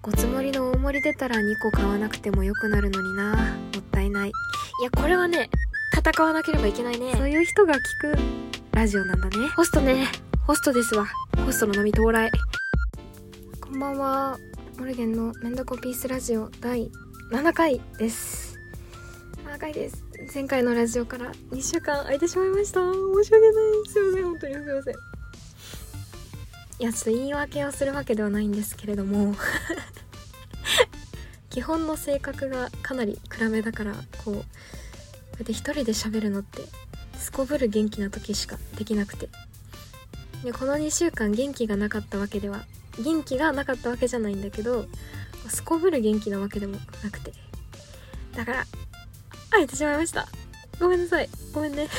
ごつ盛りの大盛り出たら2個買わなくてもよくなるのにな。もったいない。いや、これはね、戦わなければいけないね。そういう人が聞くラジオなんだね。ホストね。ホストですわ。ホストの波到来。こんばんは。モルゲンのメンダコピースラジオ第7回です。7回です。前回のラジオから2週間空いてしまいました。申し訳ない。すいません。本当にすいません。いや、ちょっと言い訳をするわけではないんですけれども基本の性格がかなり暗めだから、こうやって一人で喋るのってすこぶる元気な時しかできなくて、でこの2週間元気がなかったわけじゃないんだけど、すこぶる元気なわけでもなくて、だから空いてしまいました。ごめんなさい。ごめんね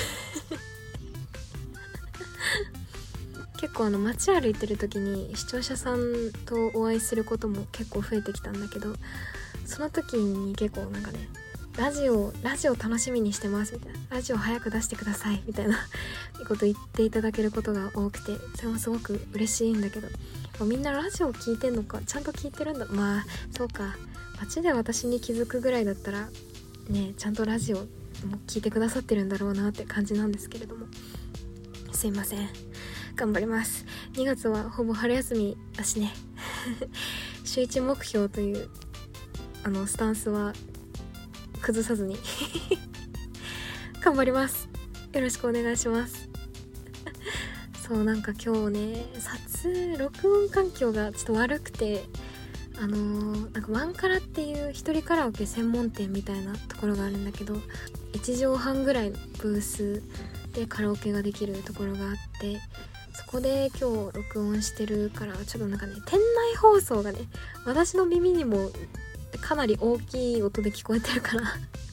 結構街歩いてる時に視聴者さんとお会いすることも結構増えてきたんだけど、その時に結構なんかね、ラジオ楽しみにしてますみたいな、ラジオ早く出してくださいみたいなこと言っていただけることが多くて、それもすごく嬉しいんだけど、みんなラジオ聞いてんのか、ちゃんと聞いてるんだ。まあそうか、街で私に気づくぐらいだったらね、ちゃんとラジオも聞いてくださってるんだろうなって感じなんですけれども、すいません、頑張ります。2月はほぼ春休みだしね週1目標というスタンスは崩さずに頑張ります。よろしくお願いしますそう、なんか今日ね、録音環境がちょっと悪くて、なんかワンカラっていう一人カラオケ専門店みたいなところがあるんだけど、1畳半ぐらいのブースでカラオケができるところがあって、そこで今日録音してるから、ちょっとなんかね、店内放送がね、私の耳にもかなり大きい音で聞こえてるからこ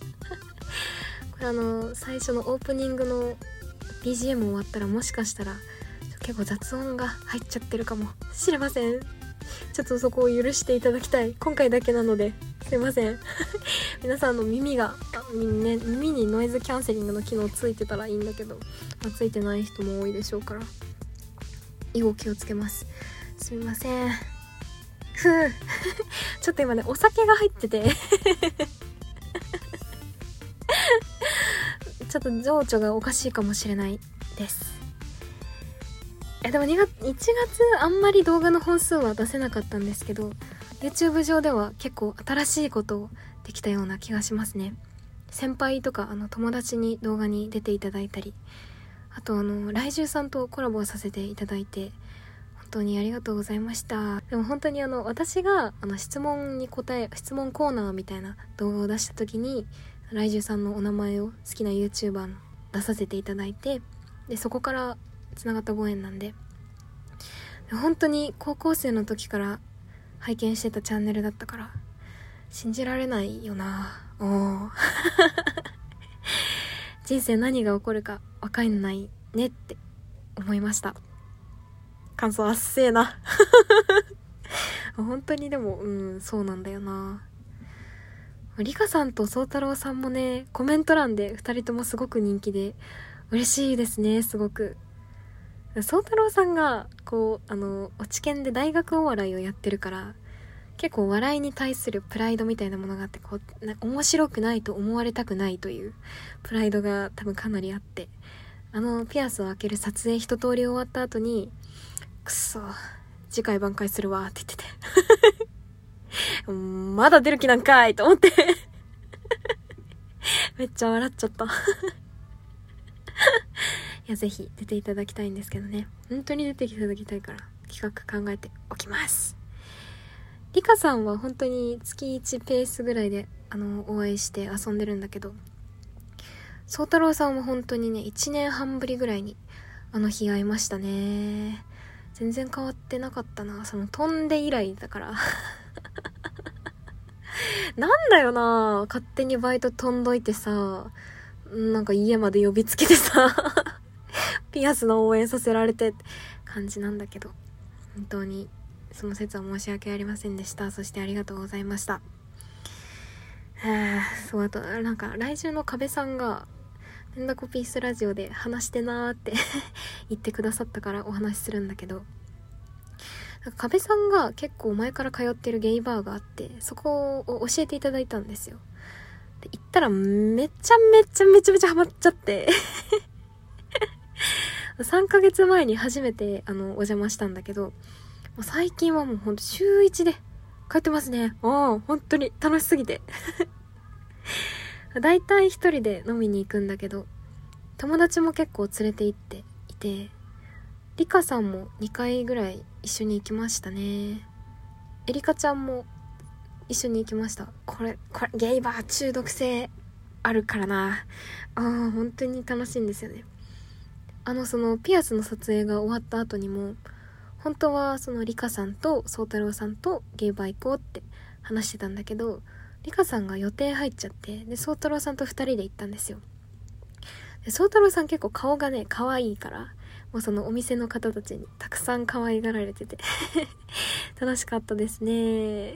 れ最初のオープニングの BGM 終わったら、もしかしたら結構雑音が入っちゃってるかもしれません。ちょっとそこを許していただきたい。今回だけなのですいません皆さんの耳にノイズキャンセリングの機能ついてたらいいんだけど、ついてない人も多いでしょうから、以後気をつけます。すみませんちょっと今ね、お酒が入っててちょっと情緒がおかしいかもしれないです。でも1月あんまり動画の本数は出せなかったんですけど、 YouTube 上では結構新しいことをできたような気がしますね。先輩とか友達に動画に出ていただいたり、あと来獣さんとコラボさせていただいて本当にありがとうございました。でも本当に私が質問コーナーみたいな動画を出した時に、来獣さんのお名前を好きな YouTuber の出させていただいて、でそこからつながったご縁なんで、本当に高校生の時から拝見してたチャンネルだったから、信じられないよな。人生何が起こるか分かんないねって思いました。感想あっせーな本当にでもそうなんだよな。リカさんと宗太郎さんもね、コメント欄で2人ともすごく人気で嬉しいですね。すごく宗太郎さんがこう落ち研で大学お笑いをやってるから、結構笑いに対するプライドみたいなものがあって、こう面白くないと思われたくないというプライドが多分かなりあって、ピアスを開ける撮影一通り終わった後に、くそ次回挽回するわって言っててまだ出る気なんかいと思ってめっちゃ笑っちゃったいや、ぜひ出ていただきたいんですけどね。本当に出ていただきたいから企画考えておきます。リカさんは本当に月1ペースぐらいでお会いして遊んでるんだけど、宗太郎さんは本当にね、1年半ぶりぐらいに日会いましたね。全然変わってなかったな。飛んで以来だからなんだよな、勝手にバイト飛んどいてさ、なんか家まで呼びつけてさピアスの応援させられてって感じなんだけど、本当にその説は申し訳ありませんでした。そしてありがとうございました。そう、あとなんか来週の壁さんがメンダコピースラジオで話してなーって言ってくださったからお話しするんだけど、 なんか壁さんが結構前から通ってるゲイバーがあって、そこを教えていただいたんですよ。で行ったらめちゃめちゃハマっちゃって3ヶ月前に初めてお邪魔したんだけど、もう最近はもうほんと週1で通ってますね。本当に楽しすぎてだいたい一人で飲みに行くんだけど、友達も結構連れて行っていて、リカさんも2回ぐらい一緒に行きましたね。エリカちゃんも一緒に行きました。これゲイバー中毒性あるからな。本当に楽しいんですよね。そのピアスの撮影が終わった後にも、本当はそのリカさんと宗太郎さんとゲイバー行こうって話してたんだけど、リカさんが予定入っちゃって、で宗太郎さんと2人で行ったんですよ。で宗太郎さん結構顔がね可愛いから、もうそのお店の方たちにたくさん可愛がられてて楽しかったですね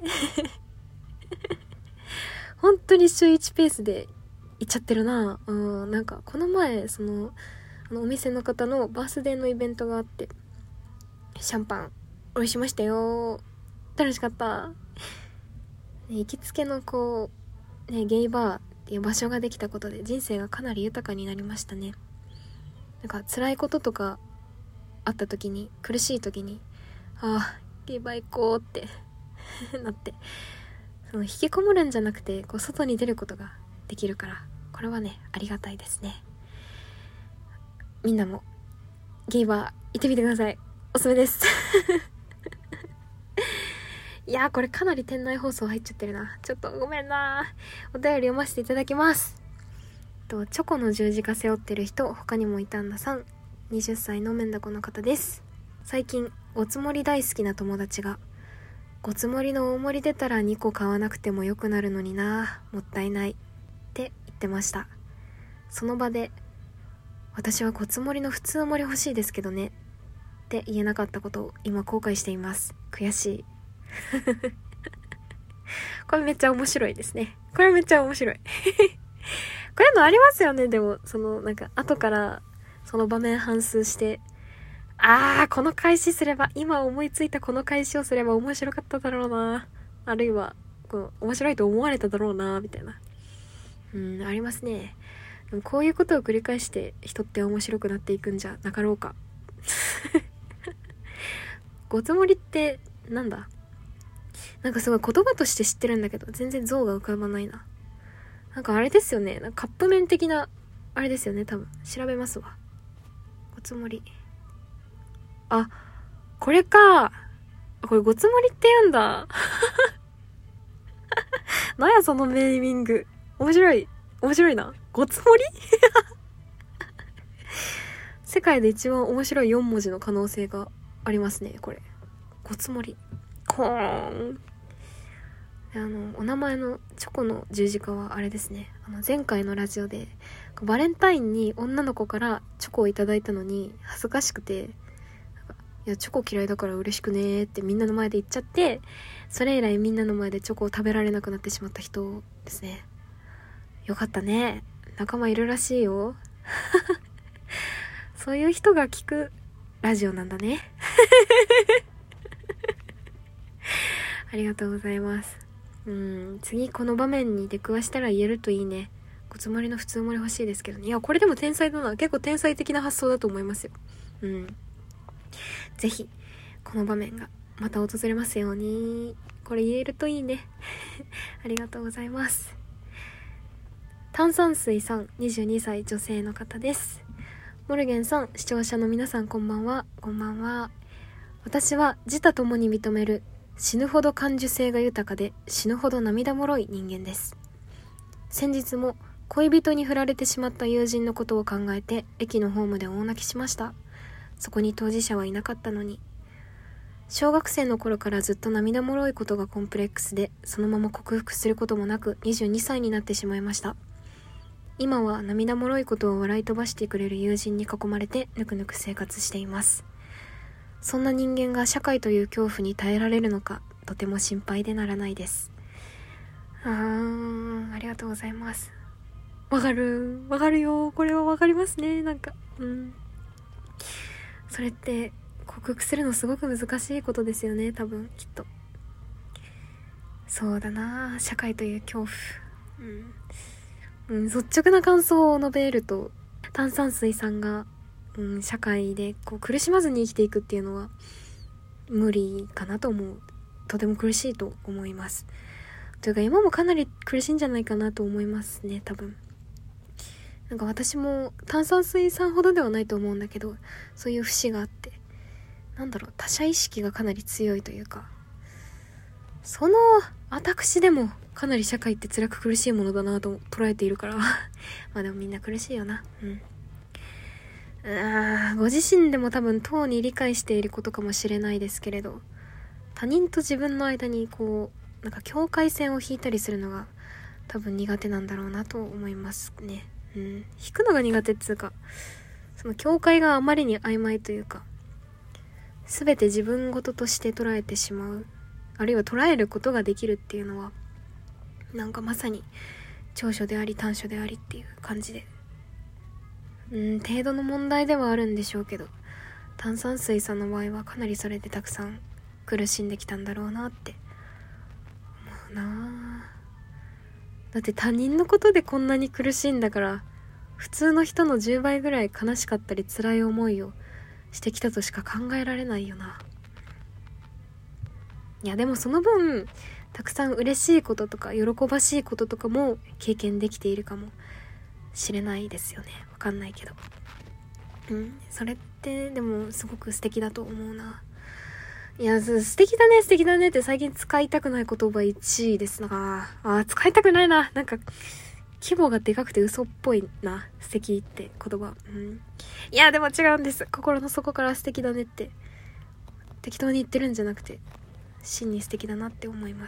本当に週1ペースで行っちゃってるな。なんかこの前お店の方のバースデーのイベントがあって、シャンパンおろしましたよ。楽しかった、ね、行きつけのゲイバーっていう場所ができたことで人生がかなり豊かになりましたね。なんか辛いこととかあった時に、苦しい時にゲイバー行こうってなって、その引きこもるんじゃなくて外に出ることができるから、これはねありがたいですね。みんなもゲイバー行ってみてください。おすすめですいやー、これかなり店内放送入っちゃってるな。ちょっとごめんな。お便り読ませていただきます。チョコの十字架背負ってる人、他にもいたんださん、20歳のメンダコの方です。最近ごつ盛り大好きな友達が、ごつ盛りの大盛り出たら2個買わなくてもよくなるのにな、もったいないって言ってました。その場で、私はごつ盛りの普通盛り欲しいですけどねって言えなかったことを今後悔しています。悔しいこれめっちゃ面白いですね。これめっちゃ面白いこういうのありますよね。でもなんか後からその場面反芻して、この返しすれば、今思いついたこの返しをすれば面白かっただろうな、あるいは面白いと思われただろうな、みたいな。ありますね。でもこういうことを繰り返して人って面白くなっていくんじゃなかろうかごつ盛りってなんだ。なんかすごい言葉として知ってるんだけど全然像が浮かばないな。なんかあれですよね、なんかカップ麺的なあれですよね。多分調べますわ。ごつ盛り、これか。これごつ盛りって言うんだなんやそのネーミング。面白いな。ごつ盛り世界で一番面白い4文字の可能性がありますね、これ。ごつ盛り。コーン。お名前のチョコの十字架はあれですね。前回のラジオでバレンタインに女の子からチョコをいただいたのに恥ずかしくて、いやチョコ嫌いだから嬉しくねーってみんなの前で言っちゃって、それ以来みんなの前でチョコを食べられなくなってしまった人ですね。よかったね、仲間いるらしいよそういう人が聞くラジオなんだねありがとうございます。次この場面に出くわしたら言えるといいね。ごつ盛りの普通盛り欲しいですけどね。いやこれでも天才だな。結構天才的な発想だと思いますよ。ぜひこの場面がまた訪れますように。これ言えるといいねありがとうございます。炭酸水さん、22歳女性の方です。モルゲンさん、視聴者の皆さんこんばんは。こんばんは。私は自他ともに認める死ぬほど感受性が豊かで死ぬほど涙もろい人間です。先日も恋人に振られてしまった友人のことを考えて駅のホームで大泣きしました。そこに当事者はいなかったのに。小学生の頃からずっと涙もろいことがコンプレックスで、そのまま克服することもなく22歳になってしまいました。今は涙もろいことを笑い飛ばしてくれる友人に囲まれてぬくぬく生活しています。そんな人間が社会という恐怖に耐えられるのか、とても心配でならないです。ありがとうございます。わかるよ。これはわかりますね。なんかそれって克服するのすごく難しいことですよね、多分きっと。そうだな、社会という恐怖。率直な感想を述べると、炭酸水さんが、社会でこう苦しまずに生きていくっていうのは無理かなと思う。とても苦しいと思います。というか今もかなり苦しいんじゃないかなと思いますね、多分。なんか私も炭酸水さんほどではないと思うんだけど、そういう節があって、他者意識がかなり強いというか、その私でもかなり社会って辛く苦しいものだなと捉えているからまあでもみんな苦しいよな。ご自身でも多分とうに理解していることかもしれないですけれど、他人と自分の間にこう境界線を引いたりするのが多分苦手なんだろうなと思いますね。引くのが苦手っつうか、その境界があまりに曖昧というか、全て自分事として捉えてしまう、あるいは捉えることができるっていうのはまさに長所であり短所でありっていう感じで、程度の問題ではあるんでしょうけど、炭酸水さんの場合はかなりそれでたくさん苦しんできたんだろうなって思うな。だって他人のことでこんなに苦しいんだから、普通の人の10倍ぐらい悲しかったり辛い思いをしてきたとしか考えられないよな。いやでもその分たくさん嬉しいこととか喜ばしいこととかも経験できているかもしれないですよね。わかんないけど、それってでもすごく素敵だと思うな。いや、素敵だねって最近使いたくない言葉1位ですが、使いたくないな。規模がでかくて嘘っぽいな、素敵って言葉。いやでも違うんです。心の底から素敵だねって適当に言ってるんじゃなくて、真に素敵だなって思います。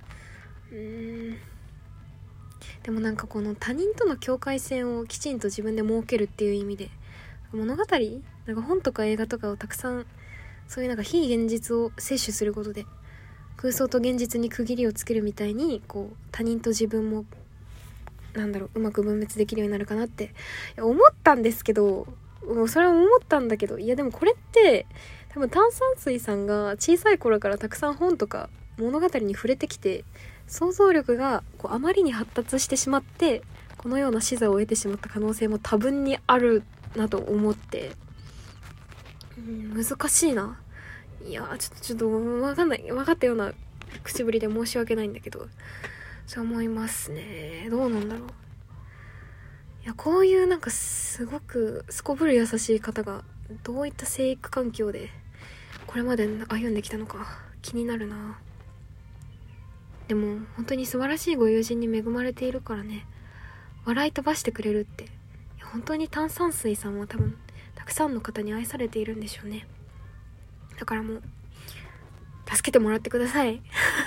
でもこの他人との境界線をきちんと自分で設けるっていう意味で、物語本とか映画とかをたくさん、そういう非現実を摂取することで空想と現実に区切りをつけるみたいに、こう他人と自分もうまく分別できるようになるかなって思ったんですけど、それは思ったんだけど、いやでもこれって多分炭酸水さんが小さい頃からたくさん本とか物語に触れてきて、想像力があまりに発達してしまってこのような視座を得てしまった可能性も多分にあるなと思って、難しいな。いやちょっと分かったような口ぶりで申し訳ないんだけど、そう思いますね。どうなんだろう。いやこういうすごくすこぶる優しい方がどういった生育環境でこれまで歩んできたのか気になるな。でも本当に素晴らしいご友人に恵まれているからね、笑い飛ばしてくれるって、本当に炭酸水さんは多分たくさんの方に愛されているんでしょうね。だからもう助けてもらってください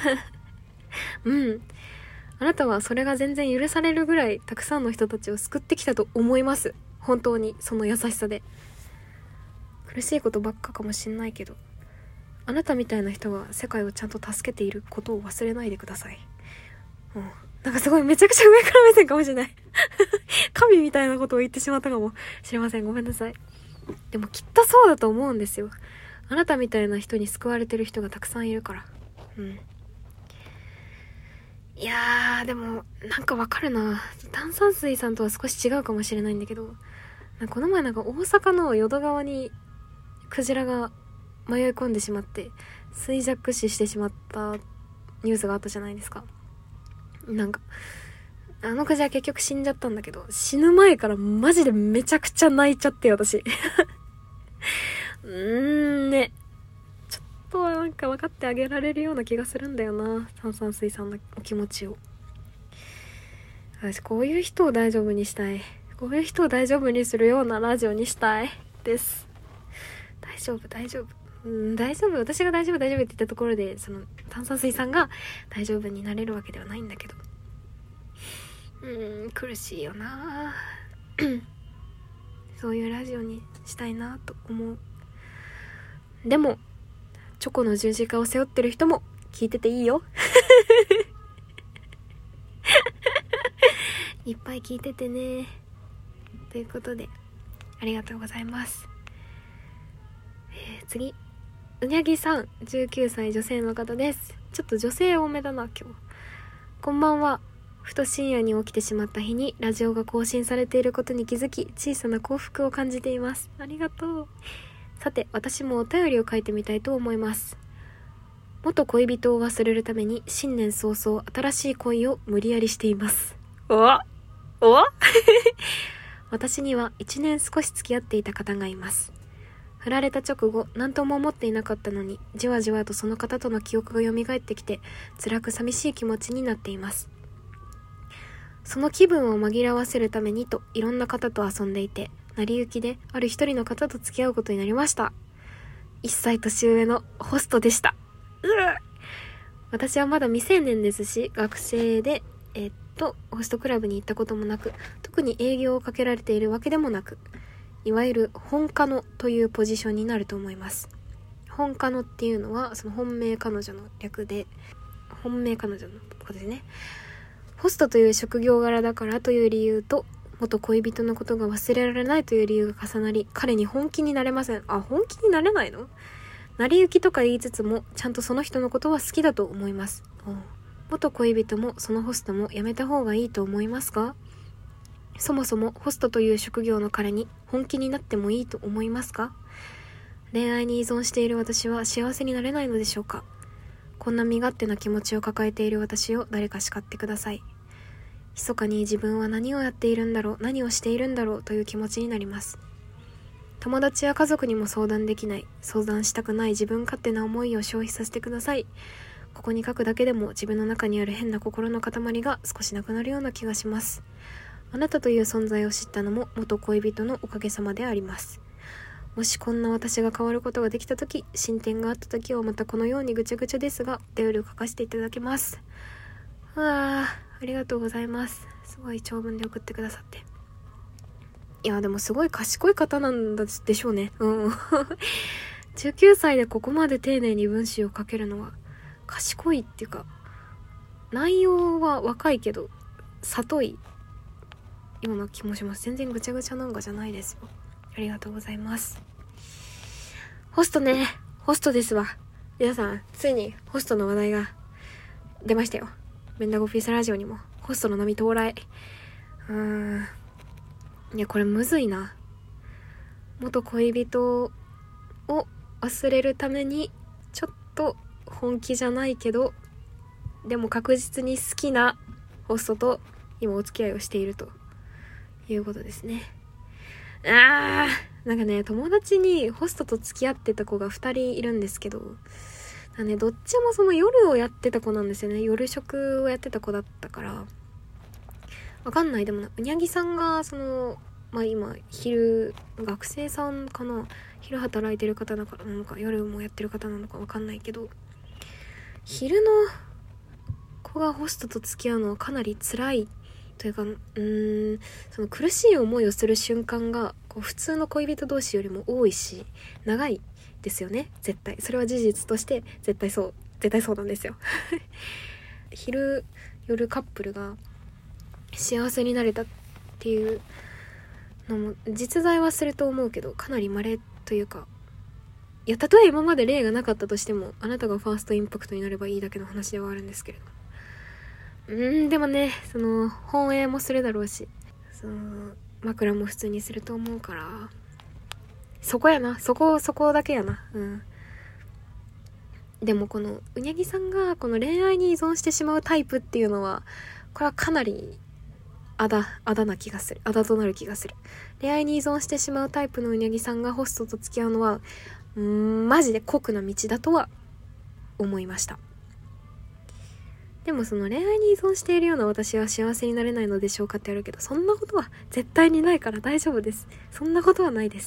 あなたはそれが全然許されるぐらいたくさんの人たちを救ってきたと思います。本当にその優しさで。苦しいことばっかかもしんないけど、あなたみたいな人は世界をちゃんと助けていることを忘れないでください。すごいめちゃくちゃ上から目線かもしれない神みたいなことを言ってしまったかもしれません。ごめんなさい。でもきっとそうだと思うんですよ。あなたみたいな人に救われてる人がたくさんいるから。いやーでもわかるな。炭酸水さんとは少し違うかもしれないんだけど、この前大阪の淀川にクジラが迷い込んでしまって衰弱死してしまったニュースがあったじゃないですか。あのクジラ結局死んじゃったんだけど、死ぬ前からマジでめちゃくちゃ泣いちゃって私ね、ちょっとは分かってあげられるような気がするんだよな、炭酸水さんのお気持ちを。私こういう人を大丈夫にしたい、こういう人を大丈夫にするようなラジオにしたいです。大丈夫、私が大丈夫って言ったところで、その炭酸水さんが大丈夫になれるわけではないんだけど、苦しいよなそういうラジオにしたいなと思う。でもチョコの十字架を背負ってる人も聞いてていいよいっぱい聞いててね。ということでありがとうございます。 次、うにゃぎさん、19歳女性の方です。ちょっと女性多めだな今日。こんばんは。ふと深夜に起きてしまった日にラジオが更新されていることに気づき、小さな幸福を感じています。ありがとう。さて、私もお便りを書いてみたいと思います。元恋人を忘れるために新年早々新しい恋を無理やりしています。お私には1年少し付き合っていた方がいます。振られた直後、何とも思っていなかったのに、じわじわとその方との記憶が蘇ってきて、辛く寂しい気持ちになっています。その気分を紛らわせるためにと、いろんな方と遊んでいて、成り行きである一人の方と付き合うことになりました。1歳年上のホストでした。私はまだ未成年ですし、学生で、ホストクラブに行ったこともなく、特に営業をかけられているわけでもなく、いわゆる本カノというポジションになると思います。本カノっていうのはその本命彼女の略で、本命彼女のことですね。ホストという職業柄だからという理由と、元恋人のことが忘れられないという理由が重なり、彼に本気になれません。本気になれないの？成り行きとか言いつつも、ちゃんとその人のことは好きだと思います。元恋人もそのホストもやめた方がいいと思いますか？そもそもホストという職業の彼に本気になってもいいと思いますか？恋愛に依存している私は幸せになれないのでしょうか？こんな身勝手な気持ちを抱えている私を誰か叱ってください。密かに自分は何をやっているんだろう、何をしているんだろうという気持ちになります。友達や家族にも相談できない、相談したくない自分勝手な思いを消費させてください。ここに書くだけでも自分の中にある変な心の塊が少しなくなるような気がします。あなたという存在を知ったのも元恋人のおかげさまであります。もしこんな私が変わることができたとき、進展があったときはまたこのようにぐちゃぐちゃですが、お便りを書かせていただきます。ありがとうございます。すごい長文で送ってくださって。いや、でもすごい賢い方なんでしょうね。19歳でここまで丁寧に文章を書けるのは賢いっていうか、内容は若いけど里いような気もします。全然ぐちゃぐちゃなんかじゃないですよ。ありがとうございます。ホストね、ホストですわ。皆さん、ついにホストの話題が出ましたよ。メンダゴピースラジオにもホストの波到来。いや、これむずいな。元恋人を忘れるためにちょっと本気じゃないけど、でも確実に好きなホストと今お付き合いをしているということですね。なんかね、友達にホストと付き合ってた子が2人いるんですけど、どっちもその夜をやってた子なんですよね。夜食をやってた子だったからわかんない。でもうにゃぎさんが今昼学生さんかな、昼働いてる方なのか夜もやってる方なのかわかんないけど、昼の子がホストと付き合うのはかなり辛いというか、その苦しい思いをする瞬間が普通の恋人同士よりも多いし長いですよね。絶対それは事実として絶対そうなんですよ。昼夜カップルが幸せになれたっていうのも実在はすると思うけど、かなり稀というか、いや、たとえ今まで例がなかったとしても、あなたがファーストインパクトになればいいだけの話ではあるんですけれども、でもね、本営もするだろうし、枕も普通にすると思うから、そこだけやな。でもこのうにゃぎさんがこの恋愛に依存してしまうタイプっていうのは、これはかなりあだとなる気がする。恋愛に依存してしまうタイプのうにゃぎさんがホストと付き合うのはマジで酷な道だとは思いました。でも恋愛に依存しているような私は幸せになれないのでしょうかってあるけど、そんなことは絶対にないから大丈夫です。そんなことはないです。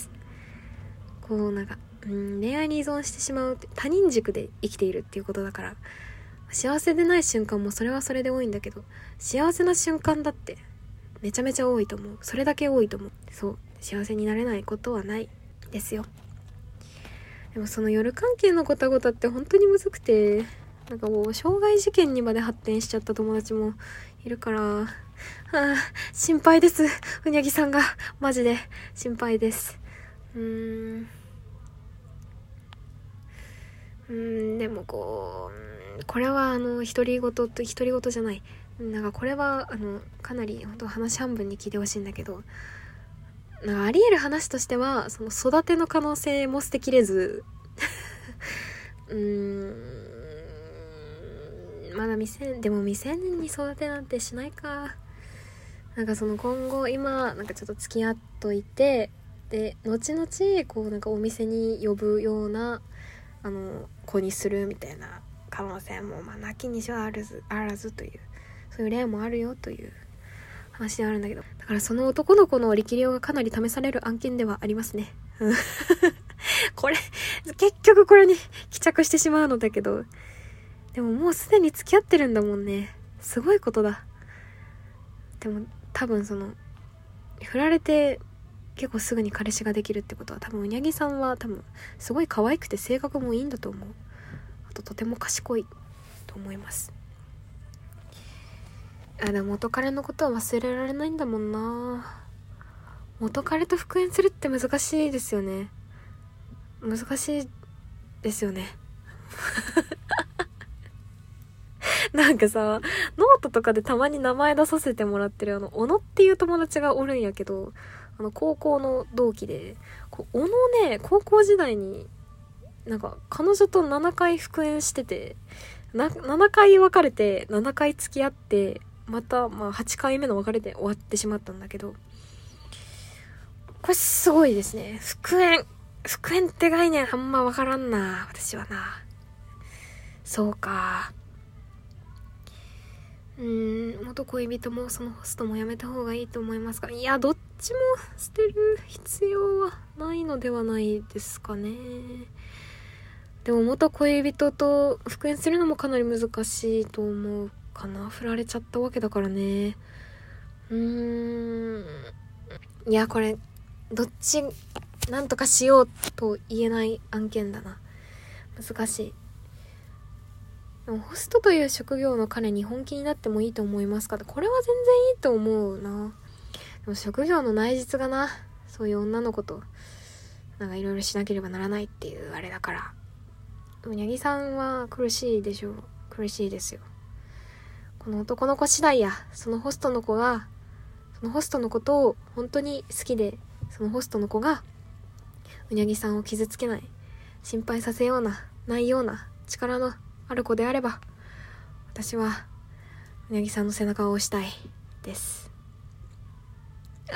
恋愛に依存してしまうって他人軸で生きているっていうことだから、幸せでない瞬間もそれはそれで多いんだけど、幸せな瞬間だってめちゃめちゃ多いと思う。それだけ多いと思う。幸せになれないことはないですよ。でもその夜関係のごたごたって本当にむずくて、もう傷害事件にまで発展しちゃった友達もいるから、心配です。うにゃぎさんがマジで心配です。 でもこれは独り言じゃない。なんかこれはかなり本当話半分に聞いてほしいんだけど、なんかあり得る話としては、その育ての可能性も捨てきれずまだでも未成年に育てなんてしないか。なんかその今後今なんかちょっと付き合っといて、で後々なんかお店に呼ぶような子にするみたいな可能性もなきにしはあらずという、そういう例もあるよという話ではあるんだけど、だからその男の子の力量がかなり試される案件ではありますねこれ結局これに帰着してしまうのだけど、でももうすでに付き合ってるんだもんね。すごいことだ。でも多分振られて結構すぐに彼氏ができるってことは、多分うにゃぎさんは多分すごい可愛くて性格もいいんだと思う。あととても賢いと思います。でも元彼のことは忘れられないんだもんな。元彼と復縁するって難しいですよね。難しいですよねなんかさ、ノートとかでたまに名前出させてもらってる小野っていう友達がおるんやけど、高校の同期で、小野ね、高校時代になんか彼女と7回復縁してて、7回別れて7回付き合って、また8回目の別れで終わってしまったんだけど、これすごいですね。復縁って概念あんまわからんな、私はな。そうか。元恋人もそのホストもやめた方がいいと思いますか？いや、どっちも捨てる必要はないのではないですかね。でも元恋人と復縁するのもかなり難しいと思うかな。振られちゃったわけだからね。いや、これどっちなんとかしようと言えない案件だな。難しい。でもホストという職業の彼に本気になってもいいと思いますか？これは全然いいと思うな。でも職業の内実がな、そういう女の子となんかいろいろしなければならないっていうあれだから。うにゃぎさんは苦しいでしょう。苦しいですよ。この男の子次第や。そのホストの子とを本当に好きで、そのホストの子がうにゃぎさんを傷つけない、心配させようないような力のある子であれば、私はうにゃぎさんの背中を押したいです。う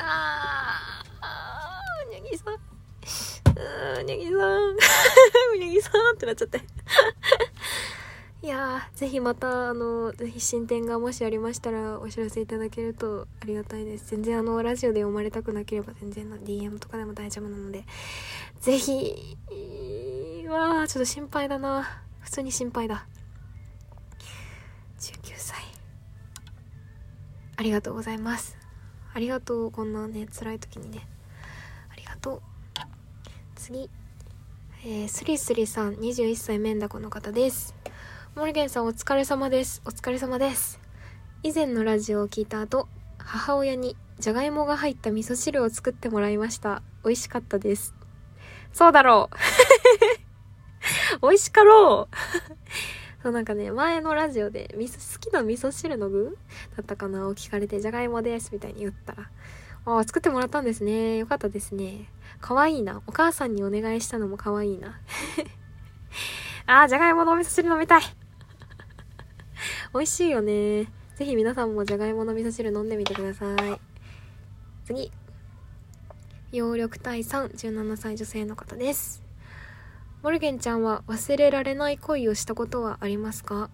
にゃぎさんうにゃぎさんうにゃぎさんってなっちゃっていやー、ぜひまたぜひ進展がもしありましたらお知らせいただけるとありがたいです。全然ラジオで読まれたくなければ全然DM とかでも大丈夫なので、ぜひ。ちょっと心配だな。普通に心配だ。19歳。ありがとうございます。ありがとう。こんなね、辛い時にね。ありがとう。次。スリスリさん、21歳メンダコの方です。モルゲンさんお疲れ様です。お疲れ様です。以前のラジオを聞いた後、母親にじゃがいもが入った味噌汁を作ってもらいました。美味しかったです。そうだろう美味しかろうそう、なんかね、前のラジオで好きな味噌汁の具だったかなを聞かれて、じゃがいもですみたいに言ったら、作ってもらったんですね。よかったですね。かわいいな。お母さんにお願いしたのもかわいいなじゃがいものお味噌汁飲みたい美味しいよね。ぜひ皆さんもじゃがいもの味噌汁飲んでみてください。次。葉緑体さん、17歳女性の方です。モルゲンちゃんは忘れられない恋をしたことはありますか？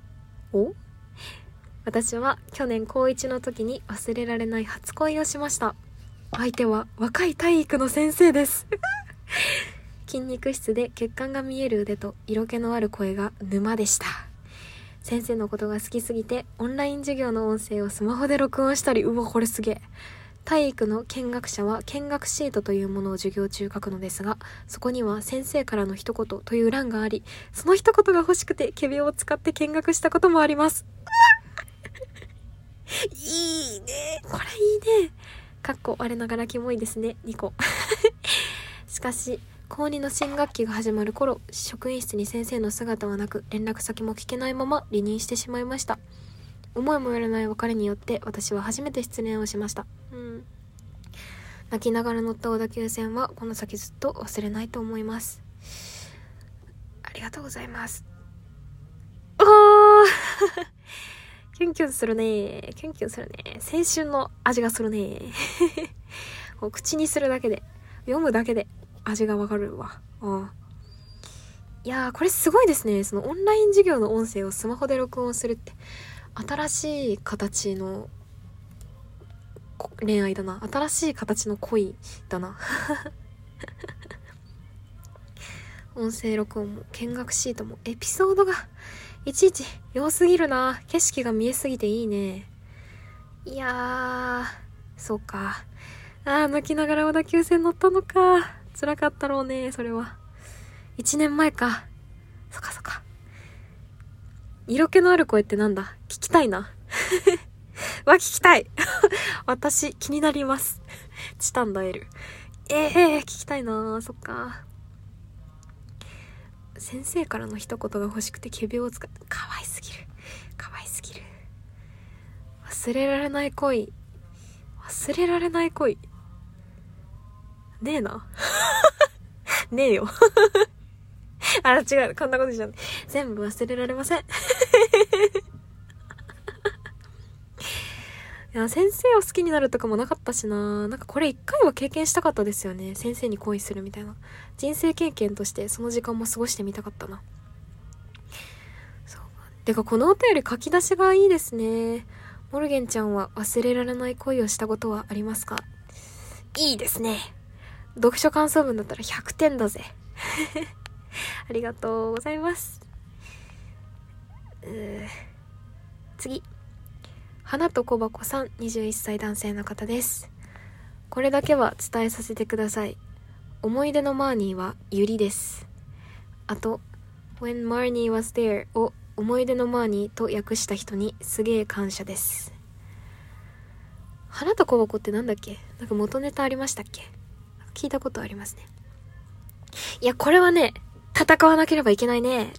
私は去年高1の時に忘れられない初恋をしました。相手は若い体育の先生です筋肉質で血管が見える腕と色気のある声が沼でした。先生のことが好きすぎてオンライン授業の音声をスマホで録音したり、これすげえ。体育の見学者は見学シートというものを授業中書くのですが、そこには先生からの一言という欄があり、その一言が欲しくて仮病を使って見学したこともありますいいね、これいいね。かっこ我ながらキモいですね、2個しかし高2の新学期が始まる頃、職員室に先生の姿はなく、連絡先も聞けないまま離任してしまいました。思いもよらない別れによって私は初めて失恋をしました。泣きながら乗った小田急線はこの先ずっと忘れないと思います。ありがとうございます。おーキュンキュンするね。キュンキュンするね。青春の味がするね。こう口にするだけで、読むだけで味がわかるわ。いやー、これすごいですね。そのオンライン授業の音声をスマホで録音するって新しい形の恋愛だな。新しい形の恋だな。音声録音も見学シートもエピソードがいちいち良すぎるな。景色が見えすぎていいね。いやー、そうか。泣きながら小田急線乗ったのか。辛かったろうね、それは。1年前か。そっかそっか。色気のある声ってなんだ？聞きたいな。聞きたい。私、気になります。チタンダエル。聞きたいな。そっか。先生からの一言が欲しくて仮病を使って、かわいすぎる。かわいすぎる。忘れられない恋。忘れられない恋。ねえな。ねえよ。違う。こんなことじゃない。全部忘れられません。いや、先生を好きになるとかもなかったしな。なんかこれ一回は経験したかったですよね。先生に恋するみたいな。人生経験としてその時間も過ごしてみたかったな。そう。てかこのお便り書き出しがいいですね。モルゲンちゃんは忘れられない恋をしたことはありますか？いいですね。読書感想文だったら100点だぜ。ありがとうございます。次。花と小箱さん、21歳男性の方です。これだけは伝えさせてください。思い出のマーニーはユリです。あと When Marnie was there を思い出のマーニーと訳した人にすげえ感謝です。花と小箱ってなんだっけ？なんか元ネタありましたっけ？聞いたことありますね。いや、これはね、戦わなければいけないね。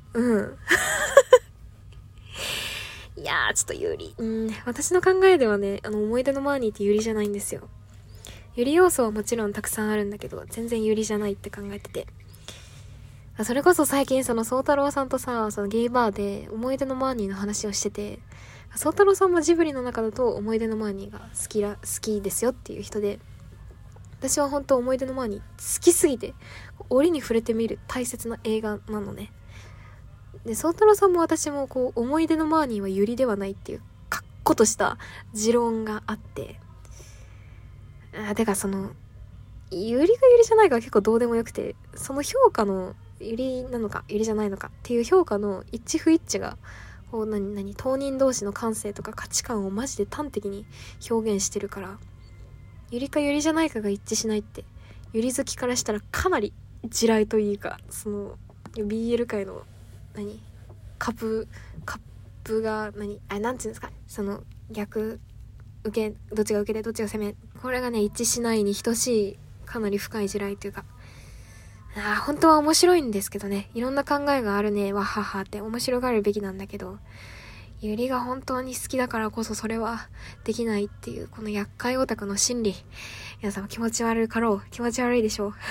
いやー、ちょっとユリ。私の考えではね、思い出のマーニーってユリじゃないんですよ。ユリ要素はもちろんたくさんあるんだけど、全然ユリじゃないって考えてて。それこそ最近宗太郎さんとさ、そのゲイバーで思い出のマーニーの話をしてて、宗太郎さんもジブリの中だと思い出のマーニーが好きですよっていう人で、私は本当思い出のマーニー好きすぎて、折に触れてみる大切な映画なのね。で、宗太郎さんも私もこう、思い出のマーニーはユリではないっていう、かっことした持論があって、てかその、ユリがユリじゃないかは結構どうでもよくて、その評価のユリなのかユリじゃないのかっていう評価の一致不一致が、こう当人同士の感性とか価値観をマジで端的に表現してるから、ユリかユリじゃないかが一致しないって、ユリ好きからしたらかなり地雷というか、その BL 界のカップがなんていうんですか、その逆受け、どっちが受けてどっちが攻め、これがね一致しないに等しいかなり深い地雷というか、本当は面白いんですけどね、いろんな考えがあるね、わははって面白がるべきなんだけど、ユリが本当に好きだからこそそれはできないっていうこの厄介オタクの心理、皆さんも気持ち悪いでしょう。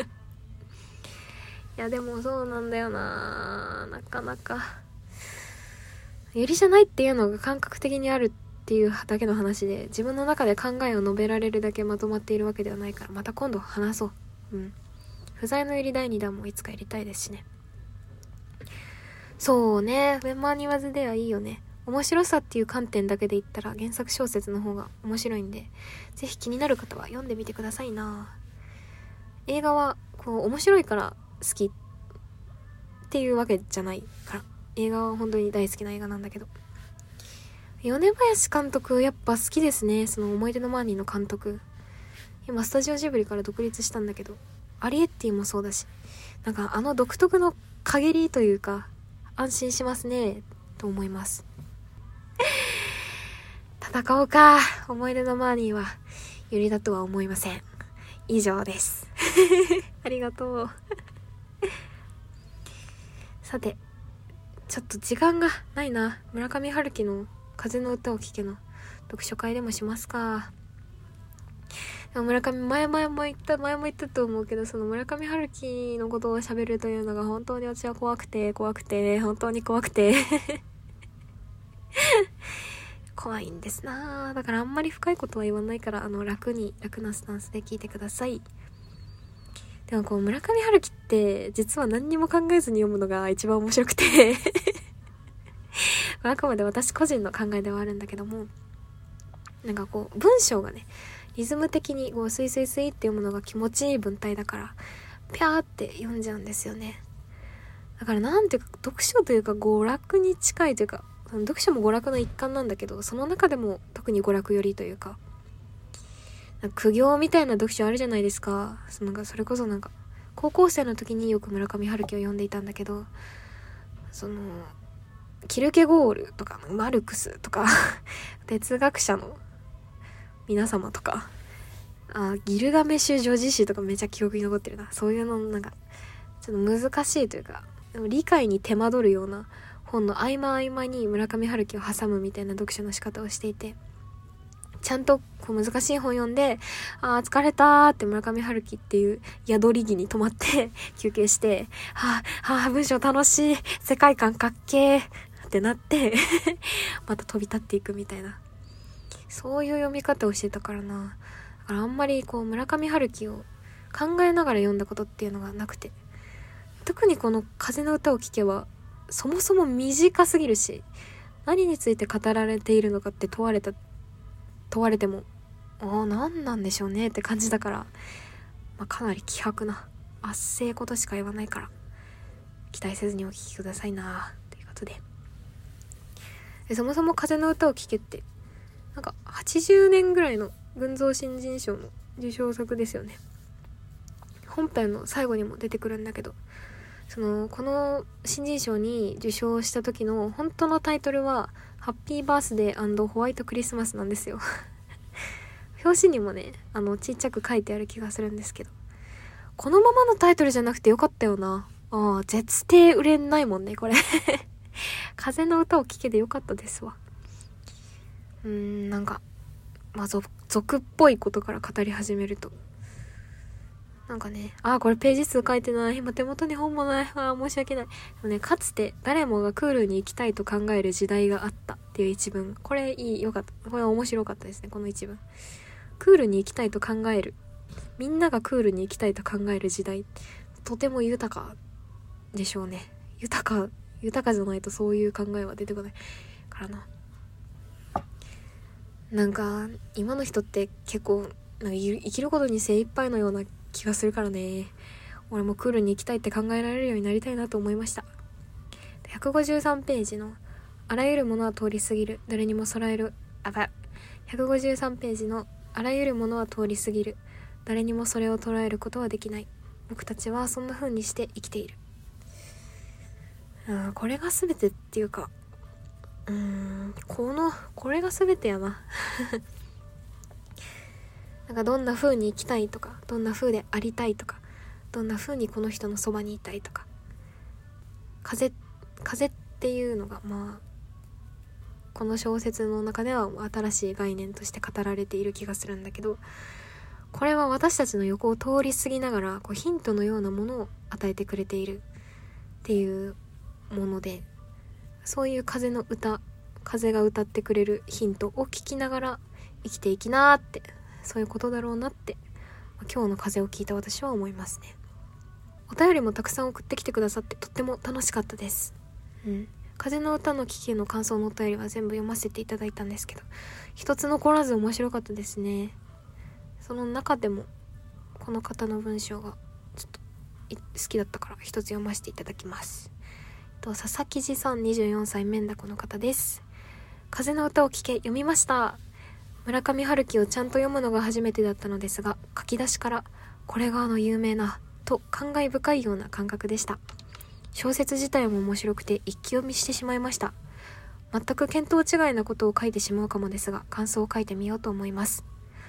いやでもそうなんだよな、なかなかユリじゃないっていうのが感覚的にあるっていうだけの話で、自分の中で考えを述べられるだけまとまっているわけではないから、また今度話そう。不在のユリ第2弾もいつかやりたいですしね。そうね、When Marnie was thereはいいよね。面白さっていう観点だけで言ったら原作小説の方が面白いんで、ぜひ気になる方は読んでみてくださいな。映画はこう面白いから好きっていうわけじゃないから、映画は本当に大好きな映画なんだけど、米林監督やっぱ好きですね。その思い出のマーニーの監督、今スタジオジブリから独立したんだけど、アリエッティもそうだし、なんか独特の陰りというか安心しますねと思います。戦おうか。思い出のマーニーはユリだとは思いません。以上です。 ありがとう。さて、ちょっと時間がないな。村上春樹の風の歌を聴けの読書会でもしますか。でも村上、前も言ったと思うけど、その村上春樹のことを喋るというのが本当に私は怖くて、本当に怖くて怖いんですな。だからあんまり深いことは言わないから、楽なスタンスで聞いてください。でもこう村上春樹って実は何にも考えずに読むのが一番面白くてあくまで私個人の考えではあるんだけども、なんかこう文章がね、リズム的にこうスイスイスイって読むのが気持ちいい文体だからピャーって読んじゃうんですよね。だからなんていうか、読書というか娯楽に近いというか、読書も娯楽の一環なんだけど、その中でも特に娯楽寄りというか、苦行みたいな読書あるじゃないですか。それこそ高校生の時によく村上春樹を読んでいたんだけど、キルケゴールとかマルクスとか哲学者の皆様とか、ギルガメシュ女子誌とかめちゃ記憶に残ってるな。そういうのちょっと難しいというか、でも理解に手間取るような本の合間に村上春樹を挟むみたいな読書の仕方をしていて、ちゃんとこう難しい本読んで、疲れたーって村上春樹っていう宿り木に泊まって休憩して、文章楽しい、世界観かっけーってなってまた飛び立っていくみたいな、そういう読み方をしてたからな。だからあんまりこう村上春樹を考えながら読んだことっていうのがなくて、特にこの風の歌を聴けばそもそも短すぎるし、何について語られているのかって問われても何なんでしょうねって感じだから、かなり希薄な圧政ことしか言わないから期待せずにお聞きくださいなということで、そもそも風の歌を聴けって80年ぐらいの群像新人賞の受賞作ですよね。本編の最後にも出てくるんだけど、この新人賞に受賞した時の本当のタイトルはハッピーバースデー&ホワイトクリスマスなんですよ表紙にもねちっちゃく書いてある気がするんですけど、このままのタイトルじゃなくてよかったよな。絶対売れないもんねこれ風の歌を聴けてよかったですわ。俗っぽいことから語り始めるとこれページ数書いてない。今手元に本もない。申し訳ない。でもね、かつて誰もがクールに行きたいと考える時代があったっていう一文。これよかった。これ面白かったですね、この一文。クールに行きたいと考える。みんながクールに行きたいと考える時代。とても豊かでしょうね。豊かじゃないとそういう考えは出てこないからな。今の人って結構生きることに精一杯のような気がするからね。俺もクールに行きたいって考えられるようになりたいなと思いました。153ページのあらゆるものは通り過ぎる、誰にも153ページのあらゆるものは通り過ぎる、誰にもそれを捉えることはできない、僕たちはそんな風にして生きている。これが全てっていうか、これが全てやなどんな風に生きたいとか、どんな風でありたいとか、どんな風にこの人のそばにいたいとか、風っていうのがこの小説の中では新しい概念として語られている気がするんだけど、これは私たちの横を通り過ぎながらヒントのようなものを与えてくれているっていうもので、そういう風が歌ってくれるヒントを聞きながら生きていきなーって、そういうことだろうなって今日の風を聞いた私は思いますね。お便りもたくさん送ってきてくださってとっても楽しかったです。風の歌の聞きの感想のお便りは全部読ませていただいたんですけど、一つ残らず面白かったですね。その中でもこの方の文章がちょっと好きだったから一つ読ませていただきます。佐々木寺さん、24歳メンダコの方です。風の歌を聞け、読みました。村上春樹をちゃんと読むのが初めてだったのですが、書き出しからこれが有名なと感慨深いような感覚でした。小説自体も面白くて一気読みしてしまいました。全く見当違いなことを書いてしまうかもですが、感想を書いてみようと思います。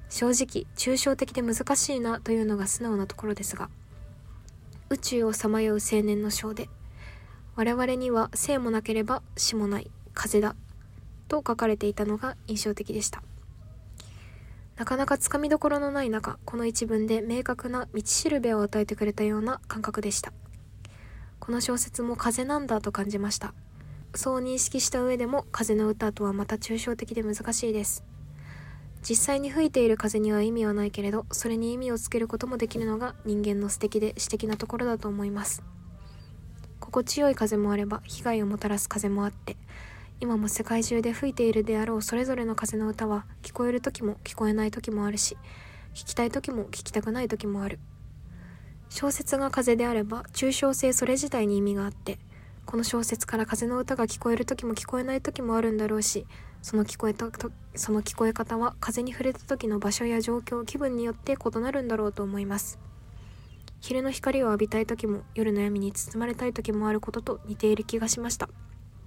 正直抽象的で難しいなというのが素直なところですが、宇宙をさまよう青年の章で、我々には生もなければ死もない風だと書かれていたのが印象的でした。なかなかつかみどころのない中、この一文で明確な道しるべを与えてくれたような感覚でした。この小説も風なんだと感じました。そう認識した上でも風の歌とはまた抽象的で難しいです。実際に吹いている風には意味はないけれど、それに意味をつけることもできるのが人間の素敵で詩的なところだと思います。心地よい風もあれば被害をもたらす風もあって、今も世界中で吹いているであろうそれぞれの風の歌は聞こえる時も聞こえない時もあるし、聞きたい時も聞きたくない時もある。小説が風であれば抽象性それ自体に意味があって、この小説から風の歌が聞こえる時も聞こえない時もあるんだろうし、その聞こえ方は風に触れた時の場所や状況、気分によって異なるんだろうと思います。昼の光を浴びたい時も夜の闇に包まれたい時もあることと似ている気がしました。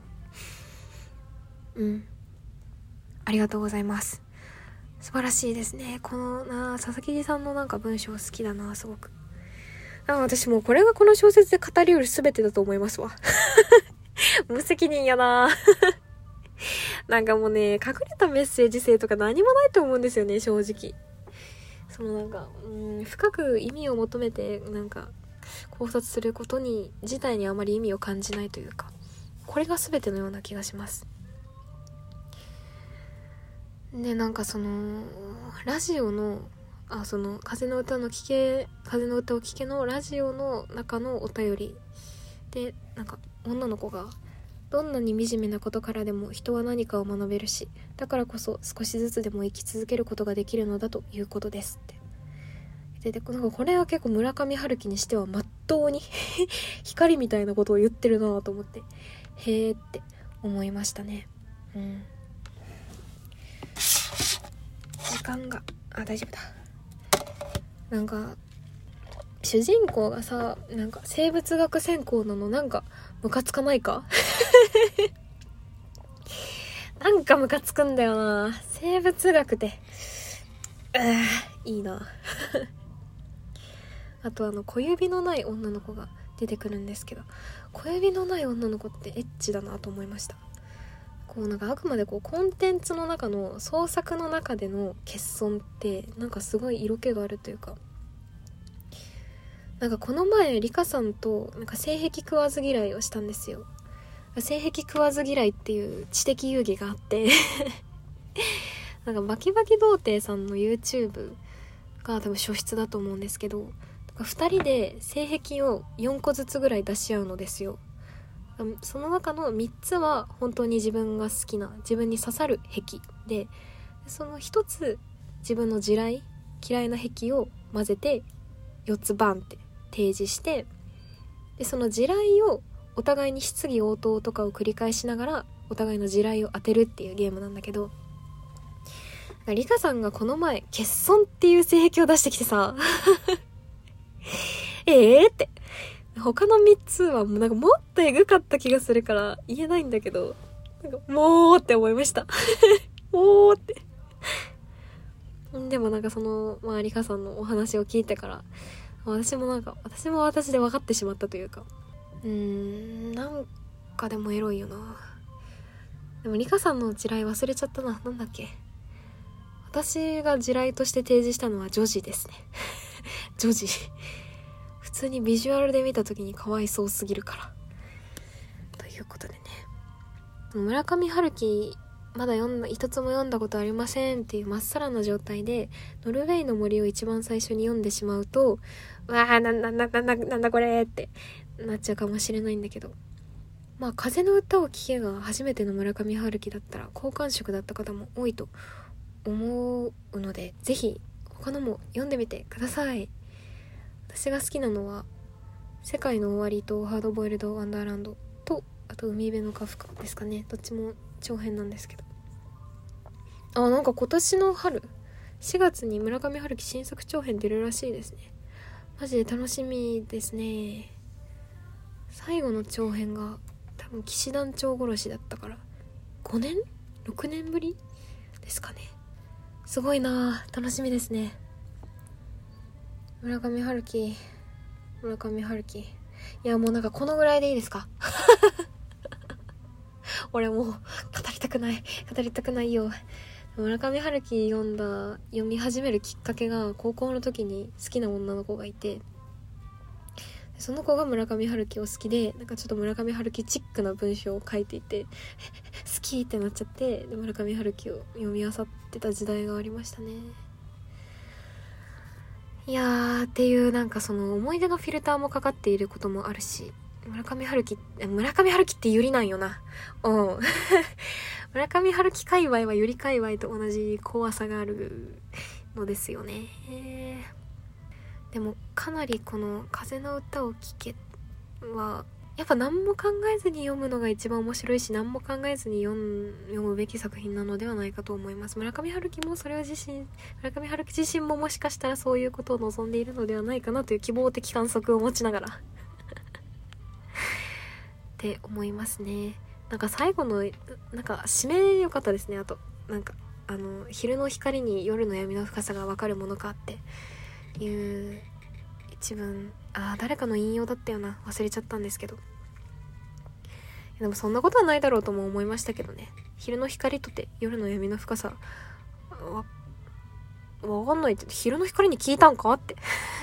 ありがとうございます。素晴らしいですね。この佐々木さんの文章好きだな、すごく。私もうこれがこの小説で語りうる全てだと思いますわ。無責任やな。もうね、隠れたメッセージ性とか何もないと思うんですよね、正直。深く意味を求めて考察することに自体にあまり意味を感じないというか、これが全てのような気がします。でラジオの風の歌を聴けのラジオの中のお便りで、女の子がどんなに惨めなことからでも人は何かを学べるし、だからこそ少しずつでも生き続けることができるのだということですって。でこれは結構村上春樹にしてはまっとうに光みたいなことを言ってるなと思って、へーって思いましたね。時間が大丈夫だ。主人公がさ、生物学専攻なのムカつかないか？ムカつくんだよな。生物学でいいな。あと小指のない女の子が出てくるんですけど、小指のない女の子ってエッチだなと思いました。あくまでコンテンツの中の創作の中での欠損ってすごい色気があるというか、この前リカさんと性癖食わず嫌いをしたんですよ。性癖食わず嫌いっていう知的遊戯があってバキバキ童貞さんの YouTube が多分初出だと思うんですけど、2人で性癖を4個ずつぐらい出し合うのですよ。その中の3つは本当に自分が好きな、自分に刺さる癖で、その1つ自分の地雷、嫌いな癖を混ぜて4つバンって提示して、でその地雷をお互いに質疑応答とかを繰り返しながらお互いの地雷を当てるっていうゲームなんだけど、リカさんがこの前欠損っていう性癖を出してきてさって他の3つはもうもっとエグかった気がするから言えないんだけど、もうって思いましたもうって。でもリカさんのお話を聞いてから私も私で分かってしまったというか、でもエロいよな。でもリカさんの地雷忘れちゃったな。なんだっけ。私が地雷として提示したのは女児ですね女児普通にビジュアルで見た時にかわいそうすぎるからということでね、村上春樹まだ一つも読んだことありませんっていうまっさらな状態でノルウェーの森を一番最初に読んでしまうと、なんだこれってなっちゃうかもしれないんだけど、風の歌を聴けが初めての村上春樹だったら好感触だった方も多いと思うので、ぜひ他のも読んでみてください。私が好きなのは世界の終わりとハードボイルドワンダーランドと、あと海辺のカフカですかね。どっちも長編なんですけど、今年の春4月に村上春樹新作長編出るらしいですね。マジで楽しみですね。最後の長編が多分騎士団長殺しだったから5年6年ぶりですかね。 すごいな、楽しみですね。村上春樹。いやもうなんかこのぐらいでいいですか？俺もう語りたくないよ。村上春樹読み始めるきっかけが、高校の時に好きな女の子がいて、その子が村上春樹を好きで、なんかちょっと村上春樹チックな文章を書いていて好きってなっちゃって、で村上春樹を読み漁ってた時代がありましたね。いやー、っていうなんかその思い出のフィルターもかかっていることもあるし、村上春樹ってゆりなんよな。村上春樹界隈はゆり界隈と同じ怖さがあるのですよね。でもかなりこの風の歌を聴けはやっぱ何も考えずに読むのが一番面白いし、何も考えずに読むべき作品なのではないかと思います。村上春樹も村上春樹自身ももしかしたらそういうことを望んでいるのではないかなという希望的観測を持ちながらって思いますね。なんか最後のなんか締め良かったですね。あとなんか昼の光に夜の闇の深さが分かるものかっていう一文、誰かの引用だったよな、忘れちゃったんですけど、でもそんなことはないだろうとも思いましたけどね。昼の光とて夜の闇の深さわかんないって、昼の光に聞いたんかって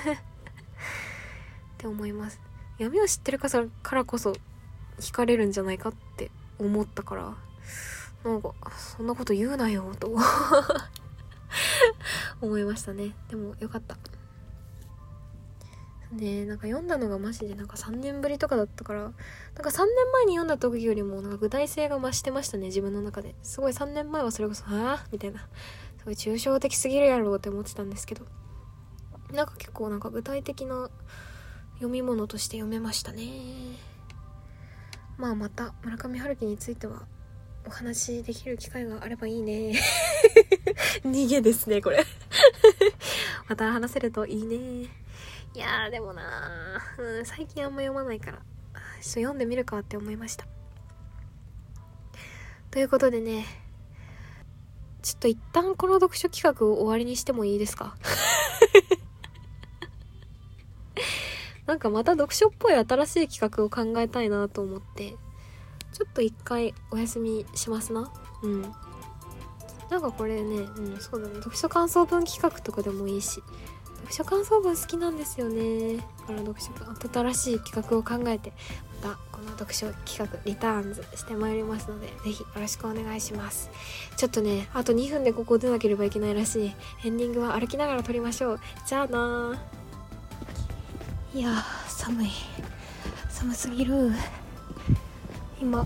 って思います。闇を知ってるからこそ惹かれるんじゃないかって思ったから、なんかそんなこと言うなよと思いましたね。でもよかったで、なんか読んだのがマジでなんか3年ぶりとかだったから、なんか3年前に読んだ時よりもなんか具体性が増してましたね、自分の中で。すごい3年前はそれこそみたいな、すごい抽象的すぎるやろうって思ってたんですけど、なんか結構なんか具体的な読み物として読めましたね。また村上春樹についてはお話できる機会があればいいね逃げですねこれまた話せるといいね。いやーでもな最近あんま読まないから読んでみるかって思いました。ということでね、ちょっと一旦この読書企画を終わりにしてもいいですかなんかまた読書っぽい新しい企画を考えたいなと思って、ちょっと一回お休みしますな。なんかこれね、そうだね、読書感想文企画とかでもいいし、読書感想文好きなんですよね。だから新しい企画を考えて、またこの読書企画リターンズしてまいりますので、ぜひよろしくお願いします。ちょっとね、あと2分でここ出なければいけないらしい。エンディングは歩きながら撮りましょう。じゃあな。いや寒すぎる。今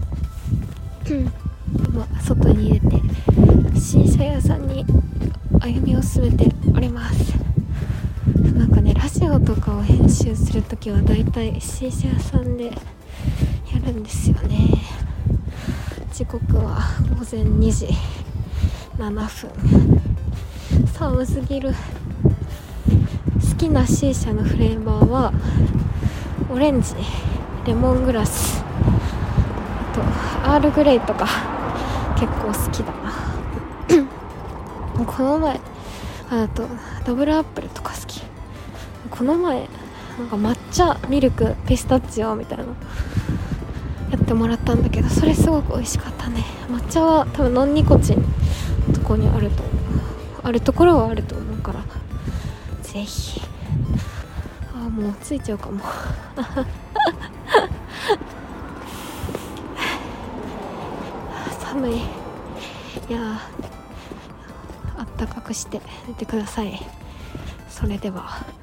外に出て新車屋さんに歩みを進めております。なんかね、ラジオとかを編集するときはだいたい新車屋さんでやるんですよね。時刻は午前2時7分。寒すぎる。好きな C 社のフレーバーはオレンジ、レモングラス、あとアールグレイとか結構好きだなこの前あとダブルアップルとか好き。この前なんか抹茶ミルクピスタチオみたいなやってもらったんだけど、それすごく美味しかったね。抹茶は多分ノンニコチンのとこにあるところはあると思うから、ぜひ。もうついちゃうかも寒い。いやあったかくして寝てください。それでは。